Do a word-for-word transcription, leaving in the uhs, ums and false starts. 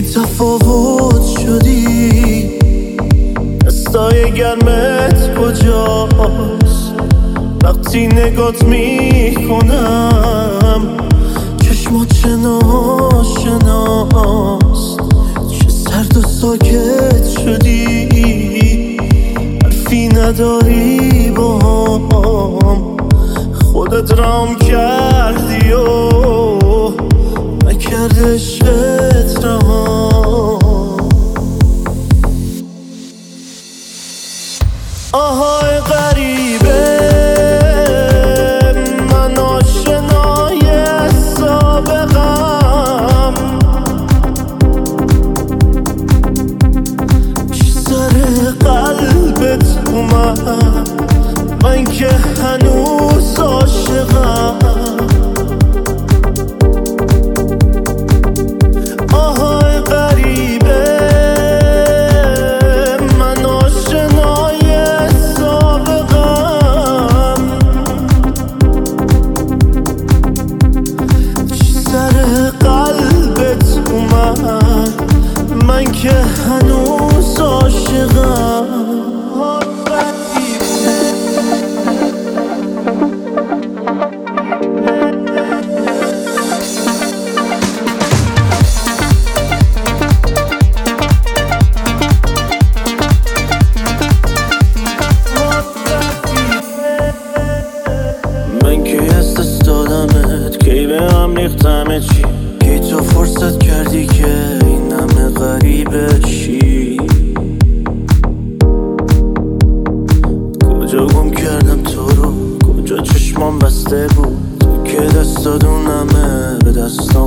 تفاوت شدی، دستای گرمت کجاست؟ وقتی نگات میکنم چشمات چه ناشناست، چه سرد و ساکت شدی، حرفی نداری باهم، خودت رام کردی و نکرد عشقت رهام. آهای غریبه من آشنای سابقم، چی سر قلبت اومد؟ من که هنوز عاشقم. آهای غریبه من آشنای سابقم، چی سر قلبت اومد؟ من که هنوز عاشقم. من کی از دست دادمت، کی به هم ریختمت، چی کی تو فرصت کردی که این همه غریبه شی؟ کجا گم کردم تو رو، کجا چشمام بسته بود، تو که دست دادونمه به دستام